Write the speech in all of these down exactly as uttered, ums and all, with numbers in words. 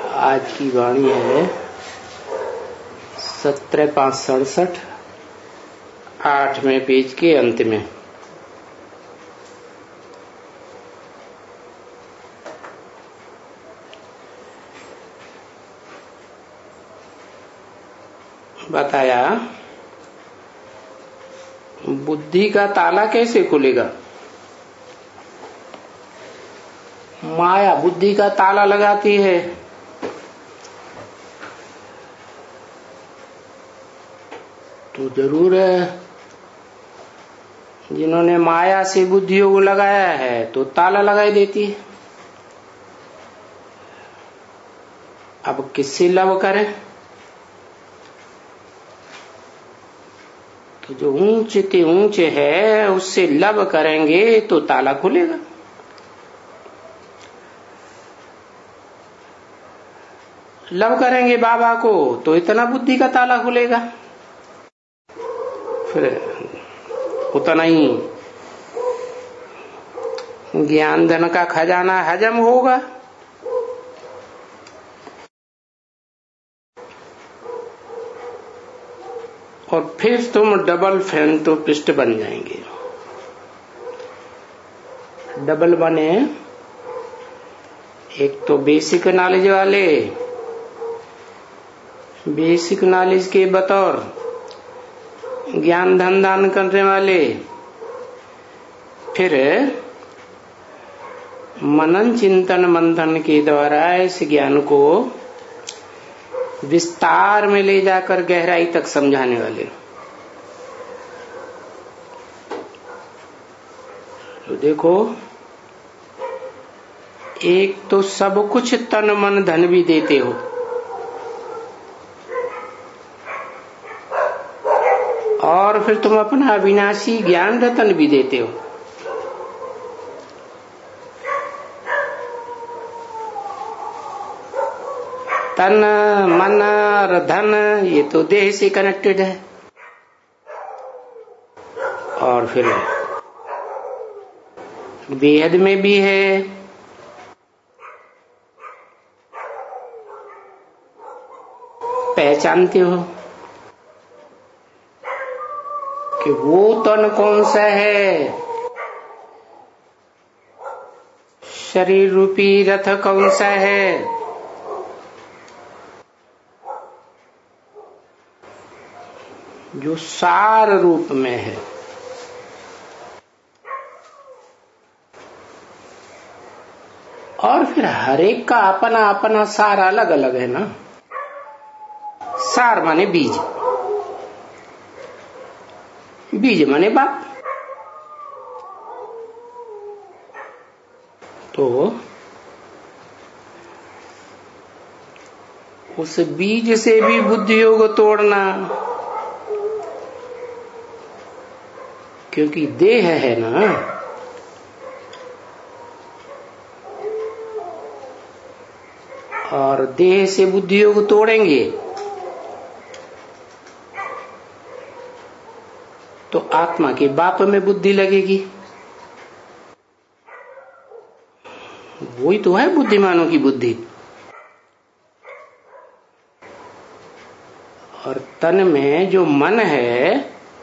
आज की वाणी है सत्रह पांच सड़सठ, आठवें पेज के अंत में। बताया बुद्धि का ताला कैसे खुलेगा। माया बुद्धि का ताला लगाती है। तो जरूर है जिन्होंने माया से बुद्धियों को लगाया है तो ताला लगाई देती है। अब किससे लव करें। तो जो ऊंचे ते ऊंचे है उससे लव करेंगे तो ताला खुलेगा। लव करेंगे बाबा को तो इतना बुद्धि का ताला खुलेगा, फिर उतना ही ज्ञान धन का खजाना हजम होगा। और फिर तुम डबल फैन तो पिस्ट बन जाएंगे। डबल बने, एक तो बेसिक नॉलेज वाले, बेसिक नॉलेज के बतौर ज्ञान धन दान करने वाले, फिर मनन चिंतन मंथन के द्वारा इस ज्ञान को विस्तार में ले जाकर गहराई तक समझाने वाले। तो देखो, एक तो सब कुछ तन मन धन भी देते हो, और फिर तुम अपना अविनाशी ज्ञान रतन भी देते हो। तन मन और धन ये तो देह से कनेक्टेड है, और फिर बेहद में भी है। पहचानते हो कि वो तन कौन सा है, शरीर रूपी रथ कौन सा है। जो सार रूप में है। और फिर हर एक का अपना अपना सार अलग अलग है ना। सार माने बीज, बीज माने बाप। तो उस बीज से भी बुद्धियों को तोड़ना, क्योंकि देह है ना। और देह से बुद्धियों को तोड़ेंगे तो आत्मा के बाप में बुद्धि लगेगी। वही तो है बुद्धिमानों की बुद्धि। और तन में जो मन है,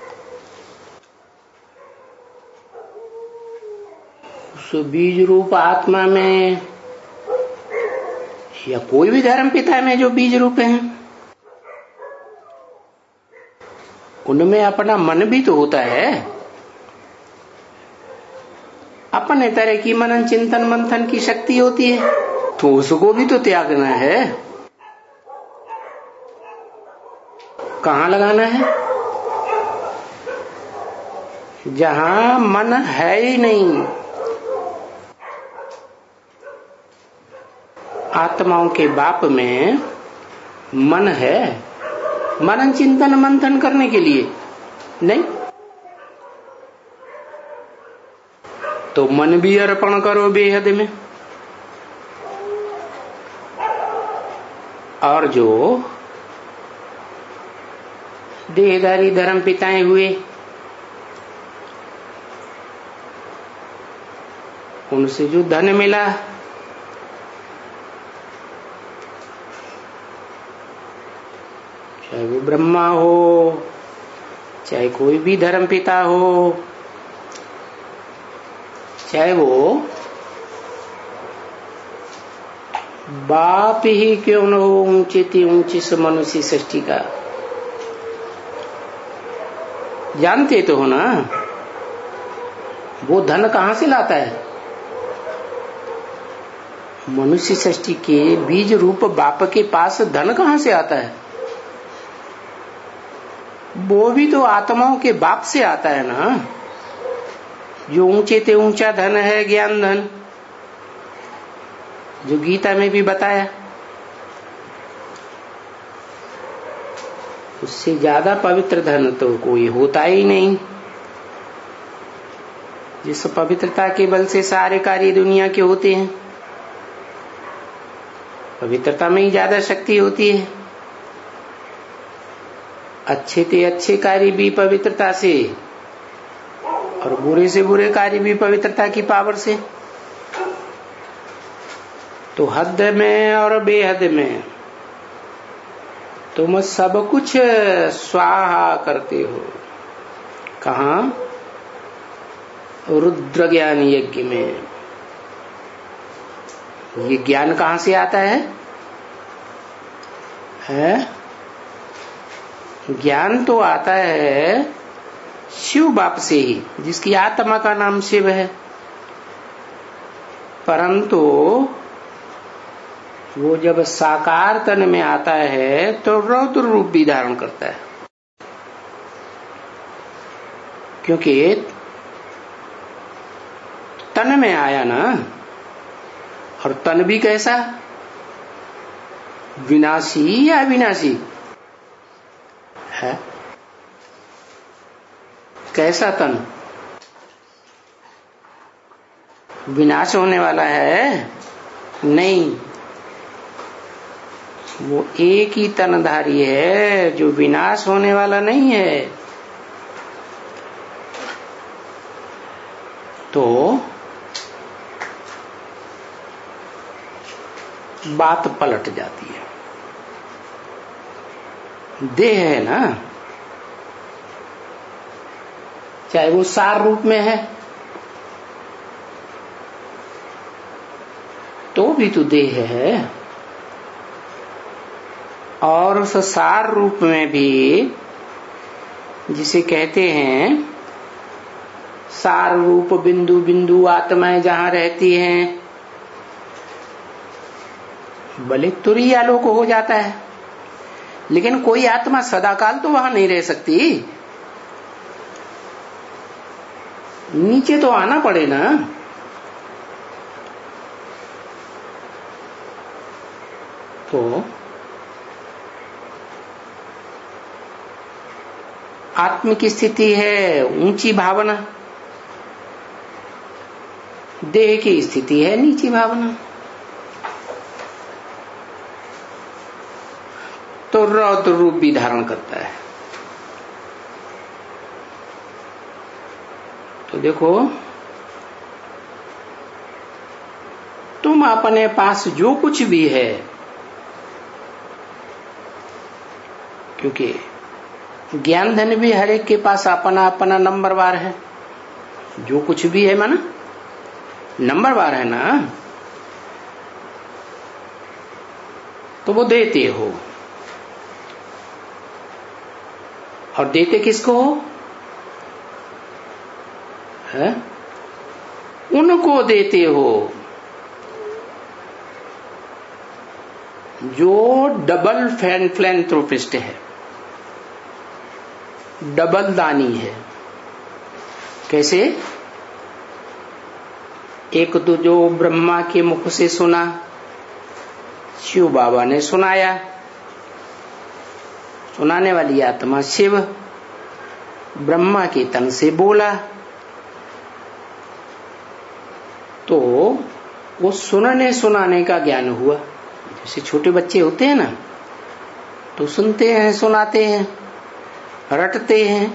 उस बीज रूप आत्मा में या कोई भी धर्म पिता में जो बीज रूप हैं, उनमें अपना मन भी तो होता है। अपने तरह की मनन चिंतन मंथन की शक्ति होती है, तो उसको भी तो त्यागना है। कहाँ लगाना है? जहां मन है ही नहीं। आत्माओं के बाप में मन है, मनन चिंतन मंथन करने के लिए नहीं। तो मन भी अर्पण करो बेहद में। और जो देहधारी धर्म पिताएं हुए, उनसे जो धन मिला, चाहे वो ब्रह्मा हो, चाहे कोई भी धर्म पिता हो, चाहे वो बाप ही क्यों न हो ऊंचे ते ऊंची से मनुष्य सृष्टि का, जानते तो हो ना वो धन कहां से लाता है। मनुष्य सृष्टि के बीज रूप बाप के पास धन कहां से आता है। वो भी तो आत्माओं के बाप से आता है ना, जो ऊंचे ते ऊंचा धन है ज्ञान धन, जो गीता में भी बताया। उससे ज्यादा पवित्र धन तो कोई होता ही नहीं, जिस पवित्रता के बल से सारे कार्य दुनिया के होते हैं। पवित्रता में ही ज्यादा शक्ति होती है। अच्छे ते अच्छे कार्य भी पवित्रता से, और बुरे से बुरे कार्य भी पवित्रता की पावर से। तो हद में और बेहद में तुम सब कुछ स्वाहा करते हो। कहा? रुद्र ज्ञान यज्ञ में। ये ज्ञान कहां से आता है? है? ज्ञान तो आता है शिव बाप से ही, जिसकी आत्मा का नाम शिव है। परंतु वो जब साकार तन में आता है तो रौद्र रूप भी धारण करता है, क्योंकि तन में आया ना। और तन भी कैसा? विनाशी या अविनाशी है? कैसा तन? विनाश होने वाला है? नहीं, वो एक ही तनधारी है जो विनाश होने वाला नहीं है। तो बात पलट जाती है। देह है ना, चाहे वो सार रूप में है तो भी तो देह है, और उस सार रूप में भी जिसे कहते हैं सार रूप बिंदु बिंदु आत्माएं जहां रहती हैं, भले तुरीय आलोक हो जाता है, लेकिन कोई आत्मा सदाकाल तो वहां नहीं रह सकती। नीचे तो आना पड़े ना। तो आत्म की स्थिति है ऊंची भावना, देह की स्थिति है नीची भावना। तो रौद्र रूप भी धारण करता है। तो देखो, तुम अपने पास जो कुछ भी है, क्योंकि ज्ञान धन भी हर एक के पास अपना अपना नंबरवार है, जो कुछ भी है माना नंबरवार है ना, तो वो देते हो। और देते किसको हो? है? उनको देते हो जो डबल फिलैंथ्रोपिस्ट है, डबल दानी है। कैसे? एक तो जो ब्रह्मा के मुख से सुना, शिव बाबा ने सुनाया, सुनाने वाली आत्मा शिव, ब्रह्मा के तन से बोला, तो वो सुनने सुनाने का ज्ञान हुआ। जैसे छोटे बच्चे होते हैं ना, तो सुनते हैं, सुनाते हैं, रटते हैं,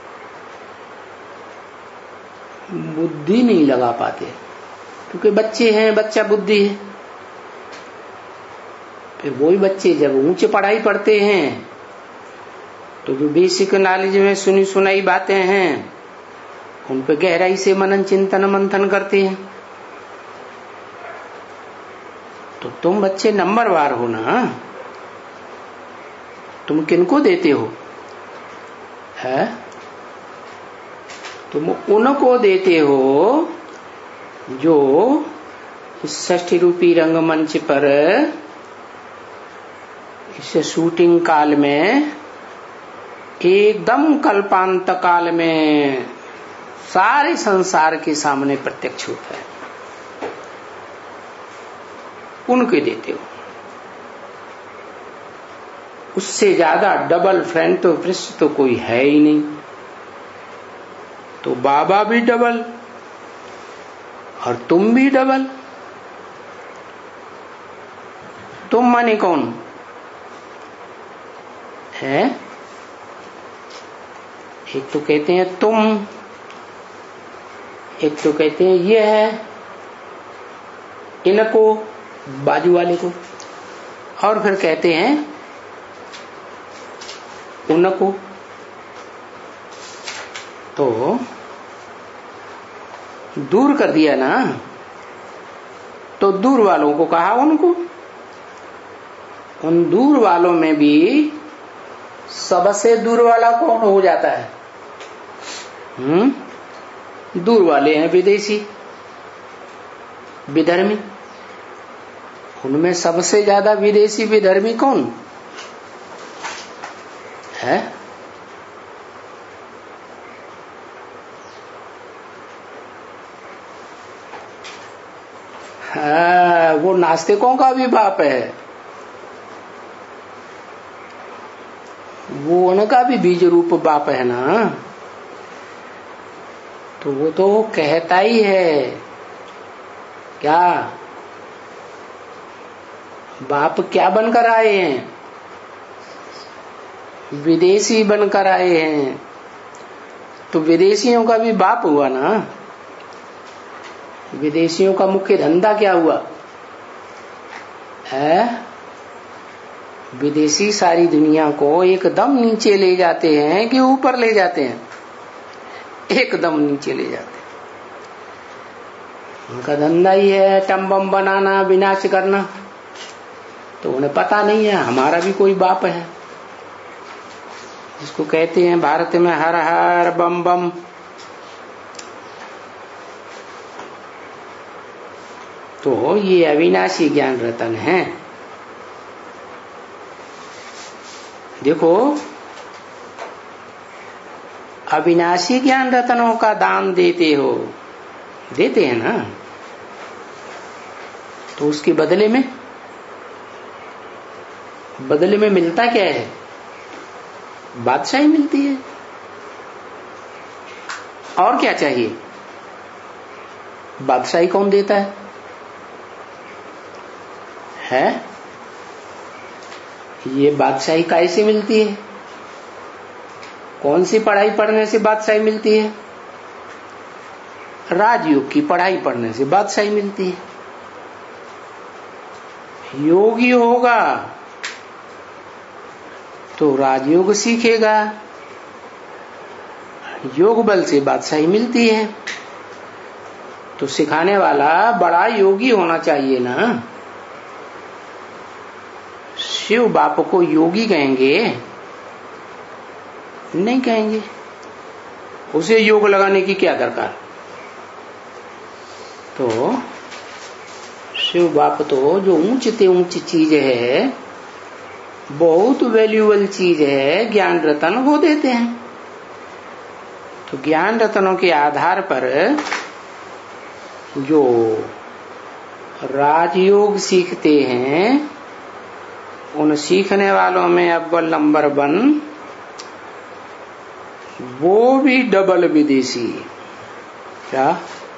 बुद्धि नहीं लगा पाते, क्योंकि बच्चे हैं, बच्चा बुद्धि है। फिर वही बच्चे जब ऊंचे पढ़ाई पढ़ते हैं तो जो बेसिक नॉलेज में सुनी सुनाई बातें हैं उन पे गहराई से मनन चिंतन मंथन करते हैं। तो तुम बच्चे नंबरवार हो ना, तुम किनको देते हो? है तुम उनको देते हो जो इस षष्ठी रूपी रंगमंच पर इस शूटिंग काल में एकदम कल्पांत काल में सारे संसार के सामने प्रत्यक्ष होता है, उनके देते हो। उससे ज्यादा डबल फ्रेंड तो पृष्ठ तो कोई है ही नहीं। तो बाबा भी डबल और तुम भी डबल। तुम माने कौन है? एक तो कहते हैं तुम, एक तो कहते हैं ये है, इनको बाजू वाले को, और फिर कहते हैं उनको। तो दूर कर दिया ना, तो दूर वालों को कहा उनको। उन दूर वालों में भी सबसे दूर वाला कौन हो जाता है? हम्म दूर वाले हैं विदेशी, विधर्मी। उनमें सबसे ज्यादा विदेशी विधर्मी कौन है? हाँ, वो नास्तिकों का भी बाप है, वो उनका भी बीज रूप बाप है ना। तो वो तो कहता ही है क्या, बाप क्या बनकर आए हैं? विदेशी बनकर आए हैं। तो विदेशियों का भी बाप हुआ ना। विदेशियों का मुख्य धंधा क्या हुआ है? विदेशी सारी दुनिया को एकदम नीचे ले जाते हैं कि ऊपर ले जाते हैं? एकदम नीचे ले जाते हैं। उनका धंधा ही है टम बम बनाना, विनाश करना। तो उन्हें पता नहीं है हमारा भी कोई बाप है, जिसको कहते हैं भारत में हर हर बम बम। तो ये अविनाशी ज्ञान रतन है। देखो, अविनाशी ज्ञान रतनों का दान देते हो, देते हैं ना, तो उसके बदले में बदले में मिलता क्या है? बादशाही मिलती है। और क्या चाहिए? बादशाही कौन देता है? है ये बादशाही कैसे मिलती है? कौन सी पढ़ाई पढ़ने से बादशाही मिलती है? राजयोग की पढ़ाई पढ़ने से बादशाही मिलती है। योगी होगा तो राजयोग सीखेगा, योग बल से बादशाही मिलती है। तो सिखाने वाला बड़ा योगी होना चाहिए ना। शिव बाप को योगी कहेंगे? नहीं कहेंगे। उसे योग लगाने की क्या दरकार? तो शिव बाप तो जो ऊंचते ऊंची चीज है, बहुत वैल्यूएबल चीज है, ज्ञान रतन वो देते हैं। तो ज्ञान रतनों के आधार पर जो राजयोग सीखते हैं, उन सीखने वालों में अव्वल नंबर वन वो भी डबल विदेशी। क्या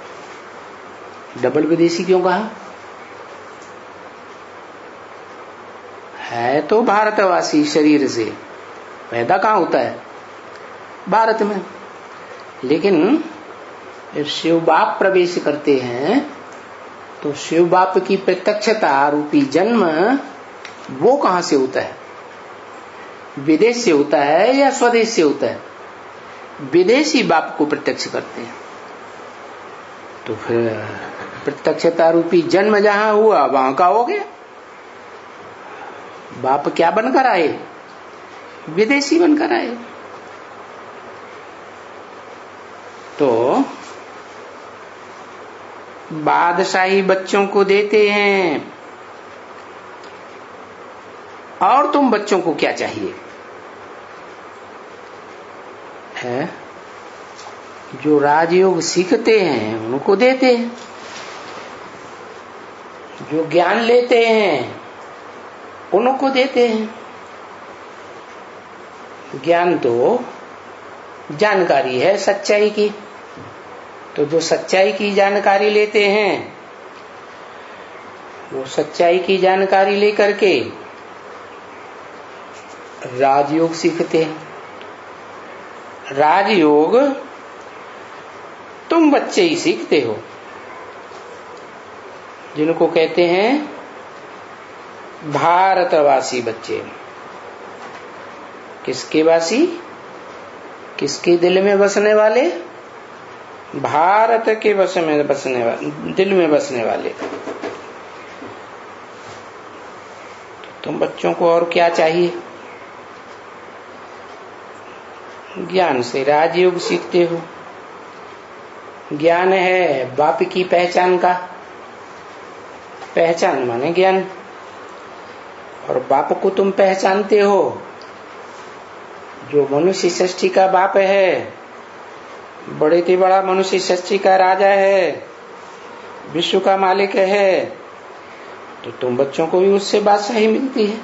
डबल विदेशी क्यों कहा? है तो भारतवासी शरीर से, पैदा कहाँ होता है? भारत में। लेकिन शिव बाप प्रवेश करते हैं तो शिव बाप की प्रत्यक्षता रूपी जन्म वो कहां से होता है? विदेश से होता है या स्वदेश से होता है? विदेशी बाप को प्रत्यक्ष करते हैं। तो फिर प्रत्यक्षता रूपी जन्म जहां हुआ वहां का हो गया। बाप क्या बनकर आए? विदेशी बनकर आए। तो बादशाही बच्चों को देते हैं, और तुम बच्चों को क्या चाहिए है? जो राजयोग सीखते हैं उनको देते हैं, जो ज्ञान लेते हैं उनको देते हैं। ज्ञान तो जानकारी है सच्चाई की, तो जो सच्चाई की जानकारी लेते हैं वो सच्चाई की जानकारी लेकर के राजयोग सीखते हैं। राजयोग तुम बच्चे ही सीखते हो, जिनको कहते हैं भारतवासी बच्चे। किसके वासी? किसके दिल में बसने वाले? भारत के बस में बसने वाले, दिल में बसने वाले। तुम बच्चों को और क्या चाहिए? ज्ञान से राजयोग सीखते हो। ज्ञान है बाप की पहचान का, पहचान माने ज्ञान, और बाप को तुम पहचानते हो जो मनुष्य सृष्टि का बाप है, बड़े से बड़ा मनुष्य सृष्टि का राजा है, विश्व का मालिक है। तो तुम बच्चों को भी उससे बात सही मिलती है।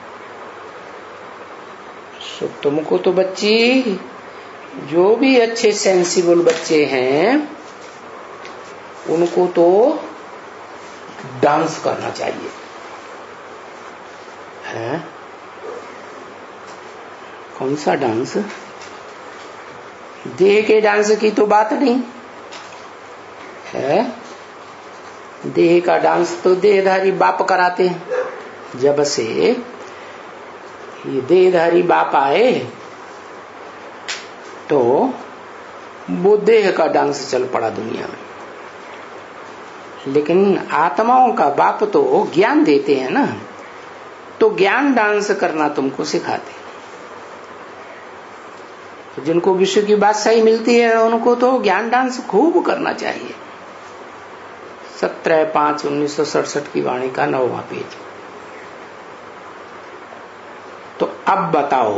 सो तुमको तो बच्ची, जो भी अच्छे सेंसिबल बच्चे हैं उनको तो डांस करना चाहिए है। कौन सा डांस? देह के डांस की तो बात नहीं है। देह का डांस तो देहधारी बाप कराते हैं। जब से ये देहधारी बाप आए तो वो देह का डांस चल पड़ा दुनिया में। लेकिन आत्माओं का बाप तो ज्ञान देते हैं ना, तो ज्ञान डांस करना तुमको सिखाते। जिनको विश्व की बात सही मिलती है उनको तो ज्ञान डांस खूब करना चाहिए। सत्रह पांच उन्नीस सौ सड़सठ की वाणी का नौवां पेज। तो अब बताओ,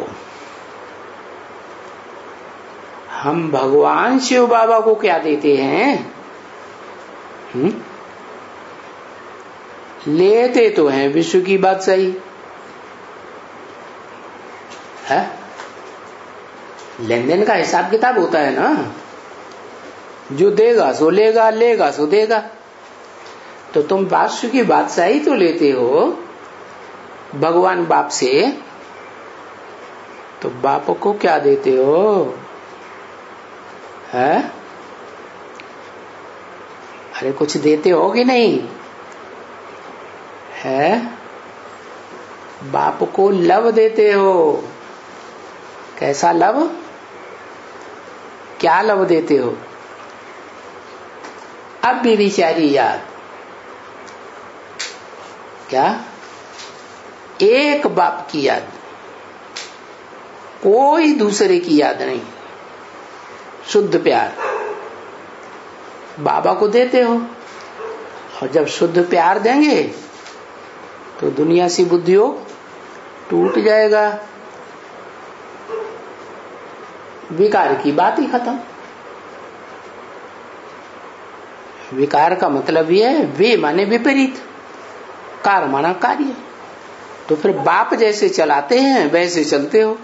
हम भगवान शिव बाबा को क्या देते हैं? हुँ? लेते तो हैं विश्व की बात सही है। लेन देन का हिसाब किताब होता है ना, जो देगा सो लेगा, लेगा सो देगा। तो तुम विश्व की बात सही तो लेते हो भगवान बाप से, तो बाप को क्या देते हो है? अरे कुछ देते हो कि नहीं है? बाप को लव देते हो। कैसा लव? क्या लव देते हो? अब भी बेचारी याद, क्या? एक बाप की याद, कोई दूसरे की याद नहीं। शुद्ध प्यार बाबा को देते हो, और जब शुद्ध प्यार देंगे तो दुनिया से बुद्धियोग टूट जाएगा। विकार की बात ही खत्म। विकार का मतलब ये है, वे माने विपरीत, कार माना कार्य। तो फिर बाप जैसे चलाते हैं वैसे चलते हो।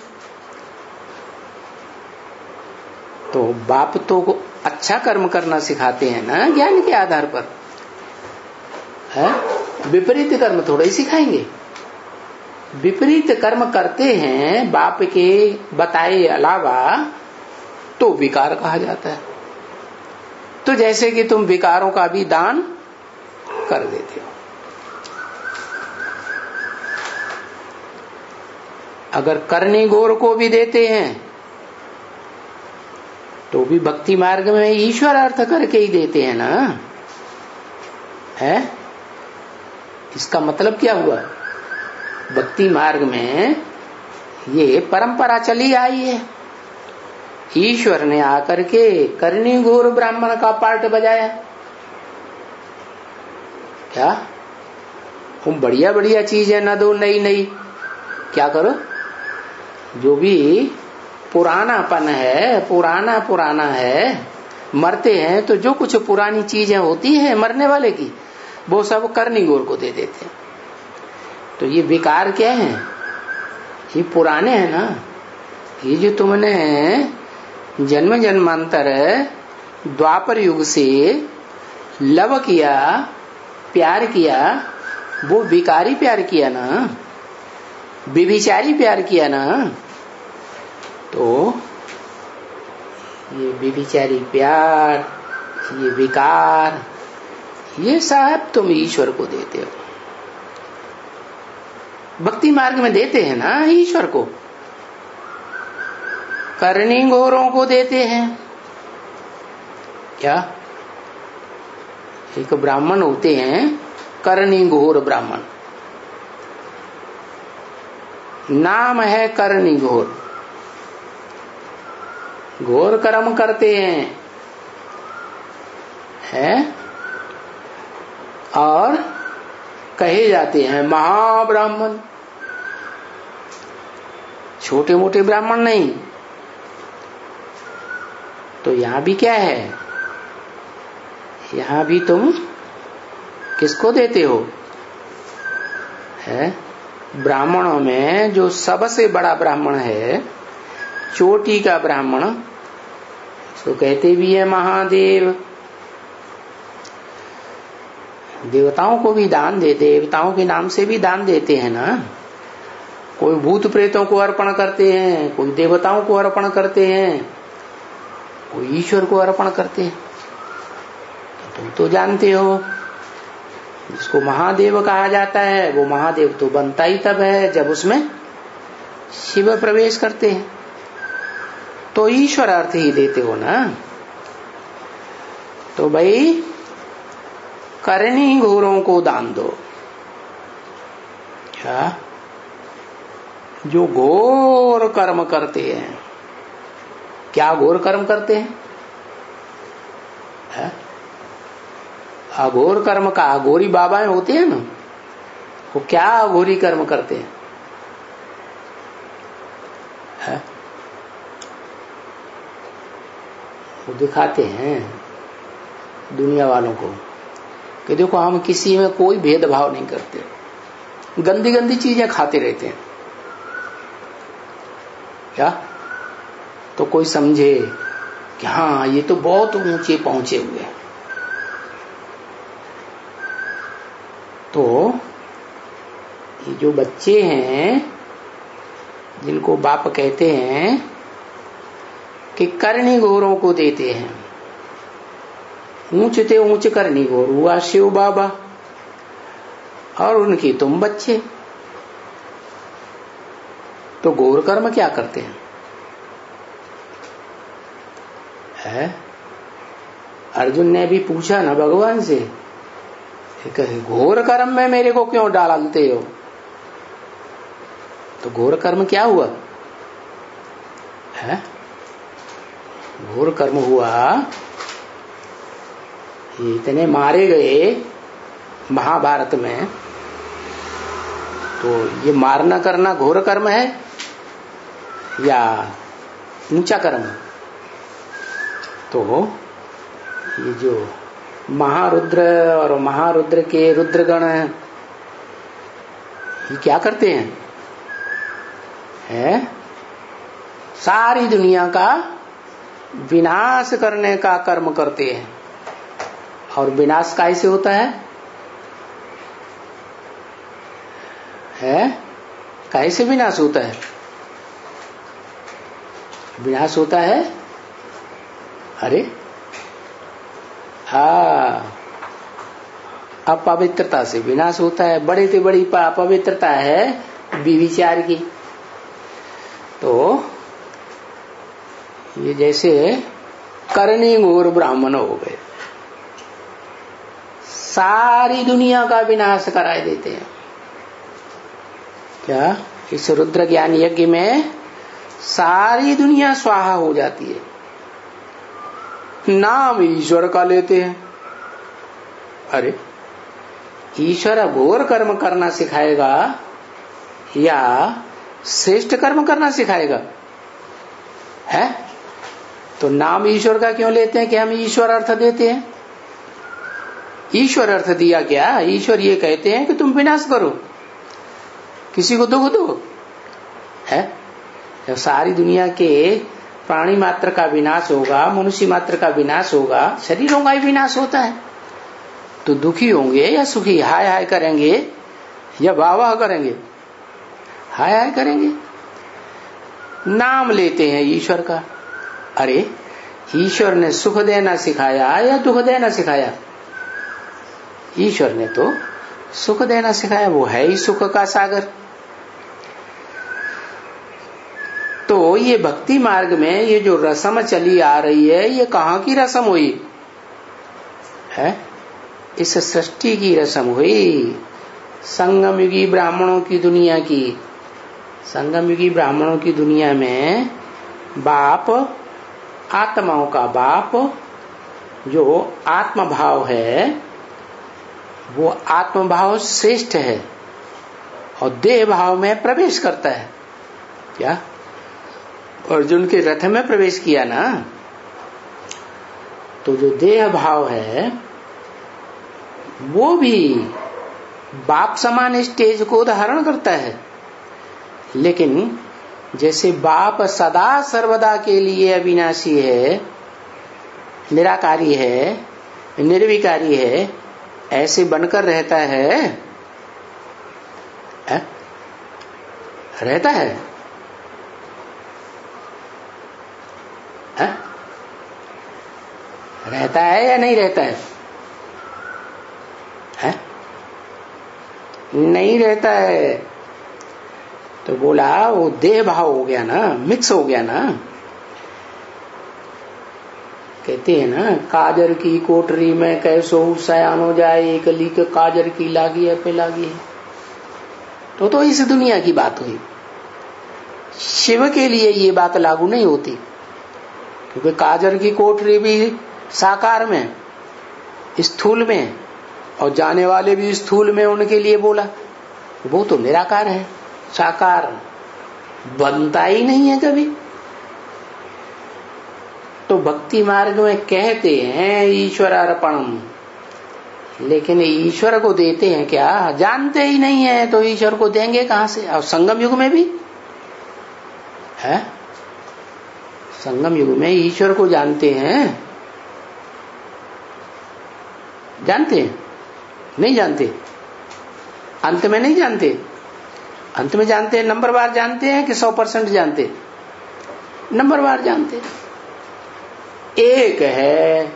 तो बाप तो अच्छा कर्म करना सिखाते हैं ना ज्ञान के आधार पर, है? विपरीत कर्म थोड़ा ही सिखाएंगे। विपरीत कर्म करते हैं बाप के बताए अलावा तो विकार कहा जाता है। तो जैसे कि तुम विकारों का भी दान कर देते हो। अगर करनी गौर को भी देते हैं तो भी भक्ति मार्ग में ईश्वर अर्थ करके ही देते हैं ना, है? इसका मतलब क्या हुआ? भक्ति मार्ग में ये परंपरा चली आई है। ईश्वर ने आकर के करनी गौर ब्राह्मण का पार्ट बजाया। क्या तुम बढ़िया बढ़िया चीजें न दो नई नई, क्या करो? जो भी पुरानापन है, पुराना पुराना है, मरते हैं तो जो कुछ पुरानी चीजें होती हैं मरने वाले की, वो सब करनी गौर को दे देते हैं। तो ये विकार क्या है? ये पुराने हैं ना। ये जो तुमने जन्म जन्मांतर द्वापर युग से लव किया, प्यार किया, वो विकारी प्यार किया ना, व्यभिचारी प्यार किया ना। तो ये व्यभिचारी प्यार, ये विकार, ये सब तुम ईश्वर को देते हो। भक्ति मार्ग में देते हैं ना ईश्वर को, करनी गौरों को देते हैं। क्या? एक ब्राह्मण होते हैं करनी गौर ब्राह्मण, नाम है करनी गौर, घोर कर्म करते हैं, हैं? और कहे जाते हैं महाब्राह्मण। छोटे मोटे ब्राह्मण नहीं। तो यहां भी क्या है? यहां भी तुम किसको देते हो? है ब्राह्मणों में जो सबसे बड़ा ब्राह्मण है, चोटी का ब्राह्मण, इसको कहते भी है महादेव। देवताओं को भी दान दे, देवताओं के नाम से भी दान देते हैं ना। कोई भूत प्रेतों को अर्पण करते हैं, कोई देवताओं को अर्पण करते हैं, कोई ईश्वर को अर्पण करते हैं। तो तुम तो जानते हो, जिसको महादेव कहा जाता है वो महादेव तो बनता ही तब है जब उसमें शिव प्रवेश करते हैं। तो ईश्वर अर्थ ही देते हो ना। तो भाई करनी घोरों को दान दो। क्या? जो घोर कर्म करते हैं। क्या घोर कर्म करते हैं? है? अघोर कर्म का अघोरी बाबाएं होते हैं ना, वो क्या अघोरी कर्म करते हैं? है? वो दिखाते हैं दुनिया वालों को कि देखो हम किसी में कोई भेदभाव नहीं करते, गंदी गंदी चीजें खाते रहते हैं। क्या? तो कोई समझे कि हाँ ये तो बहुत ऊंचे पहुंचे हुए हैं। तो ये जो बच्चे हैं जिनको बाप कहते हैं कि करनी घोरों को देते हैं, ऊंचते ऊंच करनी घोर हुआ शिव बाबा और उनकी तुम बच्चे। तो घोर कर्म क्या करते हैं? है? अर्जुन ने भी पूछा ना भगवान से, घोर कर्म में मेरे को क्यों डालते हो? तो घोर कर्म क्या हुआ? है? घोर कर्म हुआ ये इतने मारे गए महाभारत में, तो ये मारना करना घोर कर्म है या ऊंचा कर्म? तो ये जो महारुद्र और महारुद्र के रुद्रगण ये क्या करते हैं? है? सारी दुनिया का विनाश करने का कर्म करते हैं। और विनाश कैसे होता है? है? कैसे विनाश होता है? विनाश होता है, अरे हाँ, अपवित्रता से विनाश होता है। बड़े से बड़ी अपवित्रता है व्यभिचार की। तो ये जैसे करनी घोर ब्राह्मण हो गए, सारी दुनिया का विनाश कराए देते हैं। क्या इस रुद्र ज्ञान यज्ञ में सारी दुनिया स्वाहा हो जाती है। नाम ईश्वर का लेते हैं। अरे ईश्वर घोर कर्म करना सिखाएगा या श्रेष्ठ कर्म करना सिखाएगा? है तो नाम ईश्वर का क्यों लेते हैं कि हम ईश्वर अर्थ देते हैं? ईश्वर अर्थ दिया क्या? ईश्वर ये कहते हैं कि तुम विनाश करो, किसी को दुख दो। है जब सारी दुनिया के प्राणी मात्र का विनाश होगा, मनुष्य मात्र का विनाश होगा, शरीरों का ही विनाश होता है, तो दुखी होंगे या सुखी? हाय हाय करेंगे या वाह वाह करेंगे? हाय हाय करेंगे। नाम लेते हैं ईश्वर का। अरे ईश्वर ने सुख देना सिखाया या दुख देना सिखाया? ईश्वर ने तो सुख देना सिखाया, वो है ही सुख का सागर। तो ये भक्ति मार्ग में ये जो रस्म चली आ रही है, ये कहाँ की रस्म हुई है? इस सृष्टि की रस्म हुई, संगम युगी ब्राह्मणों की दुनिया की। संगम युगी ब्राह्मणों की दुनिया में बाप, आत्माओं का बाप, जो आत्म भाव है, वो आत्म भाव श्रेष्ठ है और देह भाव में प्रवेश करता है। क्या अर्जुन के रथ में प्रवेश किया ना, तो जो देह भाव है वो भी बाप समान स्टेज को धारण करता है। लेकिन जैसे बाप सदा सर्वदा के लिए अविनाशी है, निराकारी है, निर्विकारी है, ऐसे बनकर रहता है, है? रहता है, है? रहता है या नहीं रहता है? है? नहीं रहता है। तो बोला वो देह भाव हो गया ना, मिक्स हो गया ना। कहते हैं ना, काजर की कोठरी में कैसो सयान हो जाए, एक लीक काजर की लागी है पे लागी है। तो तो इस दुनिया की बात हुई। शिव के लिए ये बात लागू नहीं होती, क्योंकि काजर की कोठरी भी साकार में, स्थूल में, और जाने वाले भी स्थूल में, उनके लिए बोला। वो तो निराकार है, साकार बनता ही नहीं है कभी। तो भक्ति मार्ग में कहते हैं ईश्वर अर्पणम, लेकिन ईश्वर को देते हैं क्या? जानते ही नहीं है, तो ईश्वर को देंगे कहां से? और संगम युग में भी है, संगम युग में ईश्वर को जानते हैं? जानते हैं? नहीं जानते। अंत में नहीं जानते। अंत में जानते हैं, नंबरवार जानते हैं कि सौ परसेंट जानते? नंबरवार जानते हैं। एक है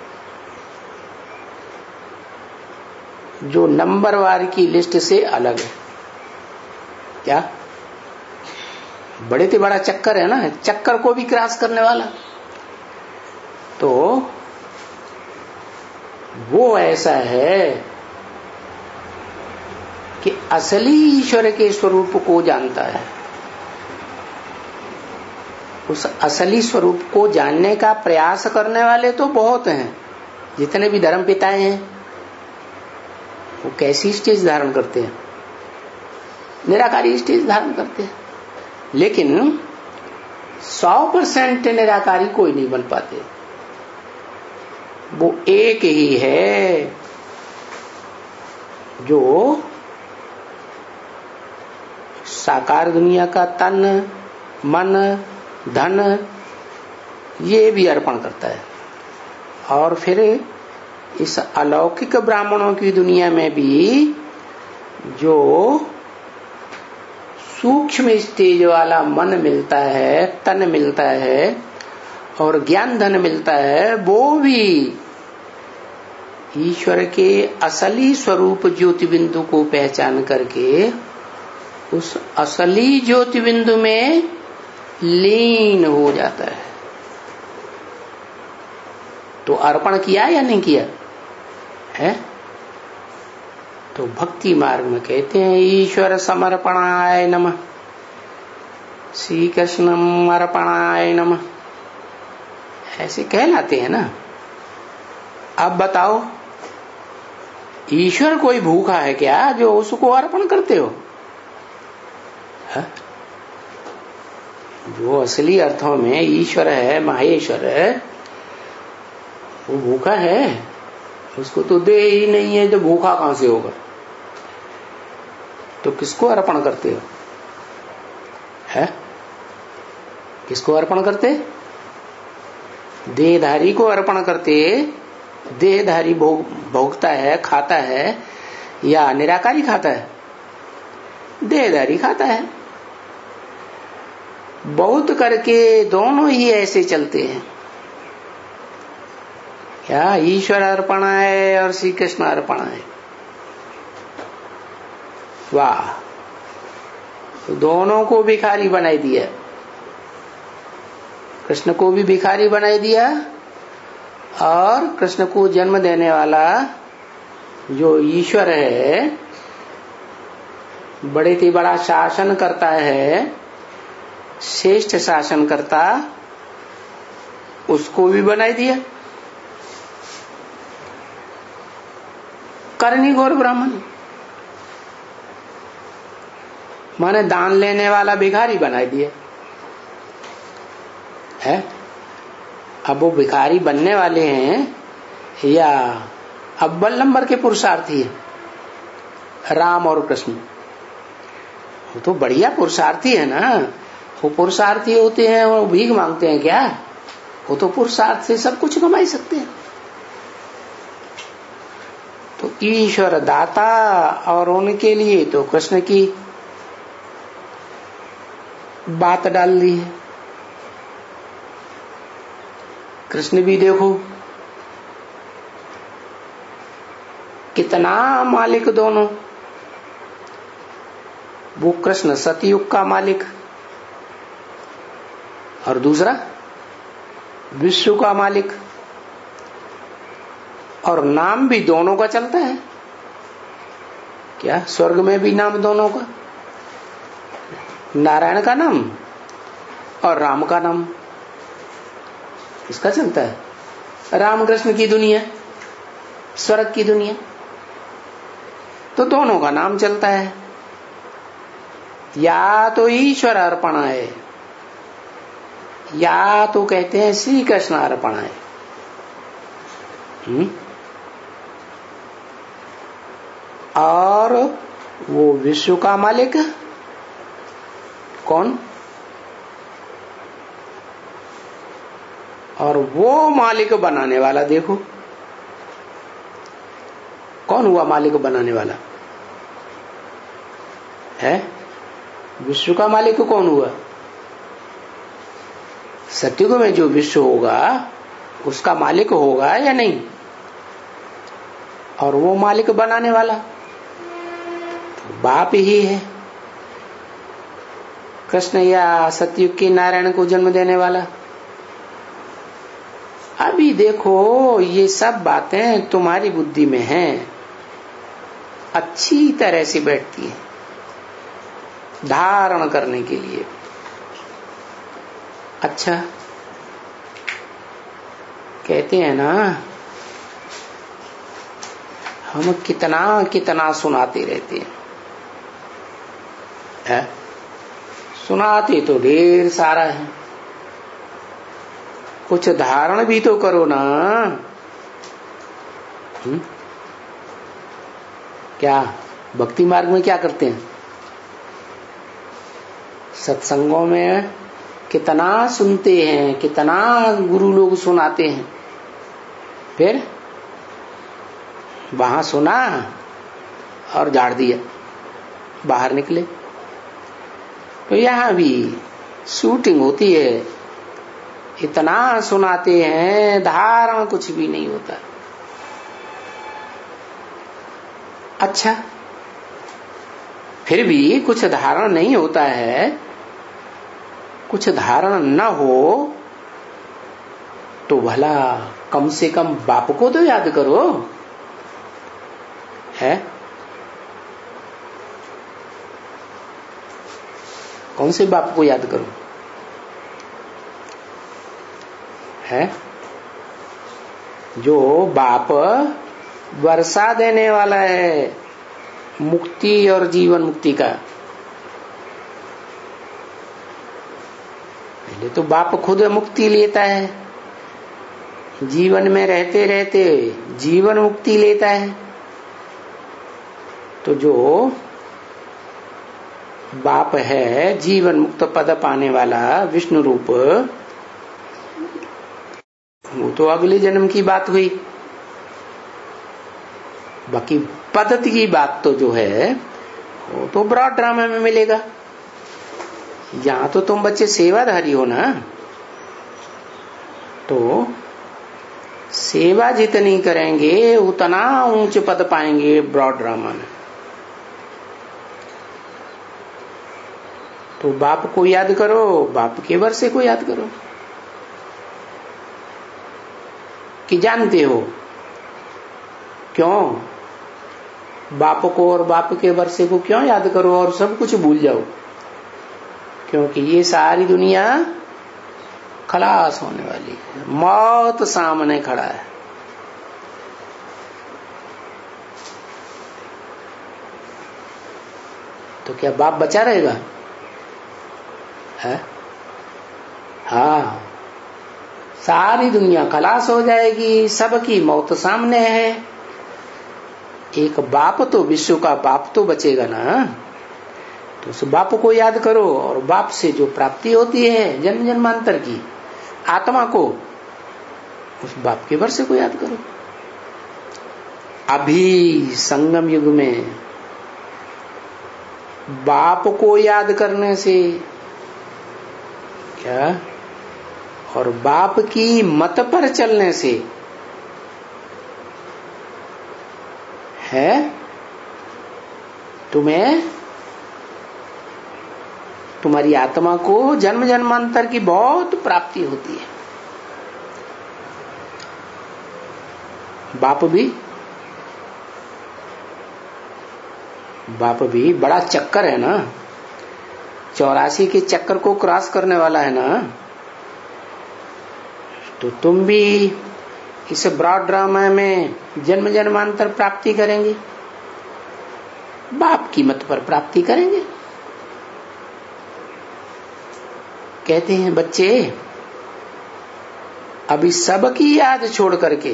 जो नंबरवार की लिस्ट से अलग है। क्या? बड़े से बड़ा चक्कर है ना, चक्कर को भी क्रॉस करने वाला। तो वो ऐसा है कि असली ईश्वर के स्वरूप को जानता है। उस असली स्वरूप को जानने का प्रयास करने वाले तो बहुत हैं। जितने भी धर्म पिताएं हैं वो कैसी स्टेज धारण करते हैं? निराकारी स्टेज धारण करते हैं। लेकिन सौ परसेंट निराकारी कोई नहीं बन पाते। वो एक ही है जो साकार दुनिया का तन, मन, धन ये भी अर्पण करता है। और फिर इस अलौकिक ब्राह्मणों की दुनिया में भी जो सूक्ष्म स्टेज वाला मन मिलता है, तन मिलता है और ज्ञान धन मिलता है, वो भी ईश्वर के असली स्वरूप ज्योति बिंदु को पहचान करके उस असली ज्योति बिंदु में लीन हो जाता है। तो अर्पण किया या नहीं किया है? तो भक्ति मार्ग में कहते हैं ईश्वर समर्पणाय नमः, श्री कृष्णम अर्पणाय नमः, ऐसे कहलाते हैं ना। अब बताओ, ईश्वर कोई भूखा है क्या जो उसको अर्पण करते हो? है? जो असली अर्थों में ईश्वर है, माहेश्वर है, वो भूखा है? उसको तो दे ही नहीं है, तो भूखा कहां से होगा? तो किसको अर्पण करते हो? है? किसको अर्पण करते? देहधारी को अर्पण करते। देहधारी भोग भोगता है, खाता है, या निराकारी खाता है? देहधारी खाता है। बहुत करके दोनों ही ऐसे चलते हैं। क्या ईश्वर अर्पण है और श्री कृष्ण अर्पण है? वाह, तो दोनों को भिखारी बनाई दिया। कृष्ण को भी भिखारी बनाई दिया, और कृष्ण को जन्म देने वाला जो ईश्वर है, बड़े से बड़ा शासन करता है, श्रेष्ठ शासन करता, उसको भी बनाई दिया करनी गौर ब्राह्मण, माने दान लेने वाला भिखारी बनाई दिया है। अब वो भिखारी बनने वाले हैं या अव्वल नंबर के पुरुषार्थी है? राम और कृष्ण वो तो बढ़िया पुरुषार्थी है ना। वो पुरुषार्थी होते हैं और भीख मांगते हैं क्या? वो तो पुरुषार्थ से सब कुछ कमा सकते हैं। तो ईश्वर दाता, और उनके लिए तो कृष्ण की बात डाल दी है। कृष्ण भी देखो कितना मालिक दोनों। वो कृष्ण सतयुग का मालिक, और दूसरा विश्व का मालिक, और नाम भी दोनों का चलता है। क्या स्वर्ग में भी नाम दोनों का? नारायण का नाम और राम का नाम इसका चलता है। राम कृष्ण की दुनिया, स्वर्ग की दुनिया, तो दोनों का नाम चलता है। या तो ईश्वर अर्पण है, या तो कहते हैं श्री कृष्ण अर्पण है। हुँ? और वो विश्व का मालिक कौन? और वो मालिक बनाने वाला देखो कौन हुआ? मालिक बनाने वाला है। विश्व का मालिक कौन हुआ? सतयुग में जो विश्व होगा उसका मालिक होगा या नहीं? और वो मालिक बनाने वाला तो बाप ही है। कृष्ण या सतयुग के नारायण को जन्म देने वाला। अभी देखो ये सब बातें तुम्हारी बुद्धि में हैं, अच्छी तरह से बैठती हैं धारण करने के लिए। अच्छा, कहते हैं ना हम कितना कितना सुनाते रहते हैं, है? सुनाते तो ढेर सारा है, कुछ धारण भी तो करो ना। हुँ? क्या भक्ति मार्ग में क्या करते हैं? सत्संगों में कितना सुनते हैं, कितना गुरु लोग सुनाते हैं, फिर वहां सुना और झाड़ दिया, बाहर निकले। तो यहां भी शूटिंग होती है, इतना सुनाते हैं, धारण कुछ भी नहीं होता। अच्छा, फिर भी कुछ धारण नहीं होता है कुछ धारण न हो तो भला कम से कम बाप को तो याद करो, है? कौन से बाप को याद करो, है? जो बाप वर्षा देने वाला है मुक्ति और जीवन मुक्ति का। पहले तो बाप खुद मुक्ति लेता है, जीवन में रहते रहते जीवन मुक्ति लेता है। तो जो बाप है जीवन मुक्त पद पाने वाला विष्णु रूप, वो तो अगले जन्म की बात हुई। बाकी पद्धति की बात तो जो है वो तो ब्रॉड ड्रामा में मिलेगा। यहां तो तुम बच्चे सेवाधारी हो ना, तो सेवा जितनी करेंगे उतना ऊंच पद पाएंगे ब्रॉड ड्रामा में। तो बाप को याद करो, बाप के वर्षे को याद करो। कि जानते हो क्यों बाप को और बाप के वर्षे को क्यों याद करो और सब कुछ भूल जाओ? क्योंकि ये सारी दुनिया खलास होने वाली है, मौत सामने खड़ा है। तो क्या बाप बचा रहेगा? है? हाँ, सारी दुनिया खलास हो जाएगी, सबकी मौत सामने है। एक बाप तो, विश्व का बाप तो बचेगा ना। तो उस बाप को याद करो और बाप से जो प्राप्ति होती है जन्म जन्मांतर की आत्मा को, उस बाप के वर्षे को याद करो। अभी संगम युग में बाप को याद करने से क्या, और बाप की मत पर चलने से है तुम्हें, तुम्हारी आत्मा को जन्म जन्मांतर की बहुत प्राप्ति होती है। बाप भी बाप भी बड़ा चक्कर है ना, चौरासी के चक्कर को क्रॉस करने वाला है ना। तो तुम भी इस ब्रॉड ड्रामा में जन्म जन्मांतर प्राप्ति करेंगे, बाप की मत पर प्राप्ति करेंगे। कहते हैं बच्चे अभी सबकी याद छोड़ करके,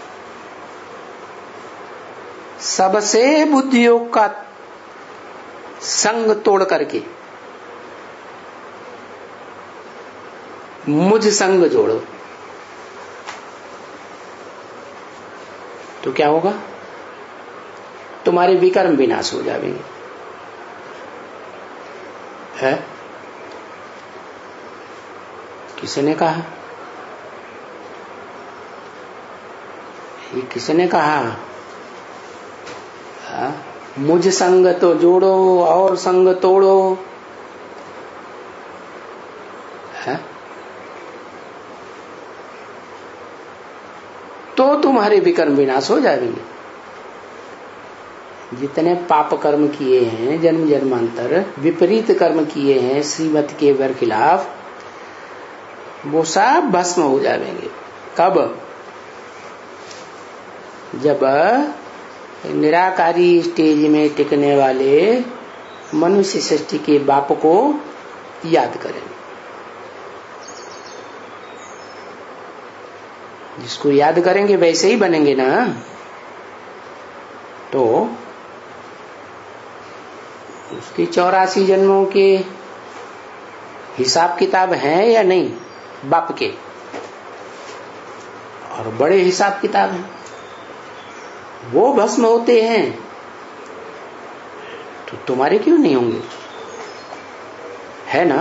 सबसे बुद्धि योग का संग तोड़ करके मुझ संग जोड़ो, तो क्या होगा? तुम्हारे विकर्म विनाश हो जाएंगे। है? किसने कहा? ये किसने कहा? हा? मुझ संग तो जोड़ो और संग तोड़ो। है? तो तुम्हारे विकर्म विनाश हो जाएंगे। जितने पाप कर्म किए हैं जन्म जन्मांतर, विपरीत कर्म किए हैं श्रीमत के वर खिलाफ, वो सब भस्म हो जाएंगे। कब? जब निराकारी स्टेज में टिकने वाले मनुष्य सृष्टि के बाप को याद करें। जिसको याद करेंगे वैसे ही बनेंगे ना। तो उसकी चौरासी जन्मों के हिसाब किताब है या नहीं बाप के? और बड़े हिसाब किताब हैं, वो भस्म होते हैं, तो तुम्हारे क्यों नहीं होंगे? है ना?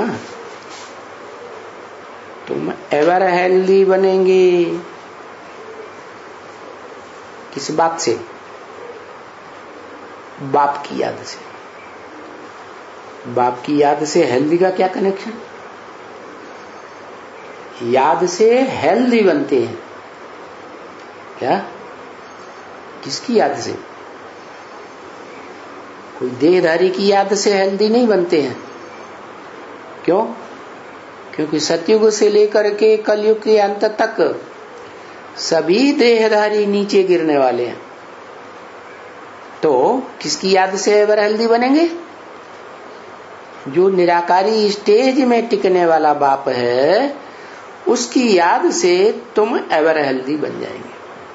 तुम एवर हेल्दी बनेंगे। किस बात से? बाप की याद से। बाप की याद से हेल्दी का क्या कनेक्शन? याद से हेल्दी बनते हैं। क्या? किसकी याद से? कोई देहधारी की याद से हेल्दी नहीं बनते हैं। क्यों? क्योंकि सतयुग से लेकर के कलयुग के अंत तक सभी देहधारी नीचे गिरने वाले हैं। तो किसकी याद से एवर हेल्दी बनेंगे? जो निराकारी स्टेज में टिकने वाला बाप है, उसकी याद से तुम एवर हेल्दी बन जाएंगे।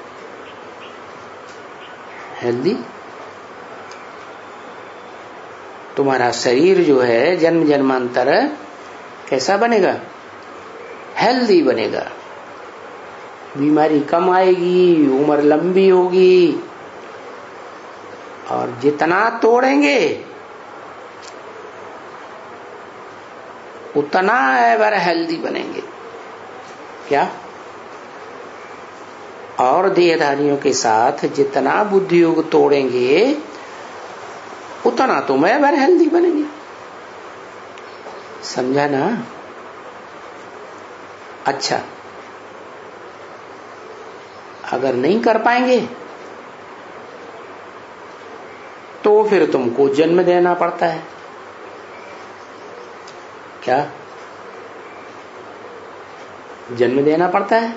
हेल्दी तुम्हारा शरीर जो है जन्म जन्मांतर कैसा बनेगा? हेल्दी बनेगा। बीमारी कम आएगी, उम्र लंबी होगी, और जितना तोड़ेंगे उतना एवर हेल्दी बनेंगे। क्या? और देहधारियों के साथ जितना बुद्धि योग तोड़ेंगे उतना तुम एवर हेल्दी बनेंगे। समझा ना? अच्छा, अगर नहीं कर पाएंगे तो फिर तुमको जन्म देना पड़ता है। क्या? जन्म देना पड़ता है।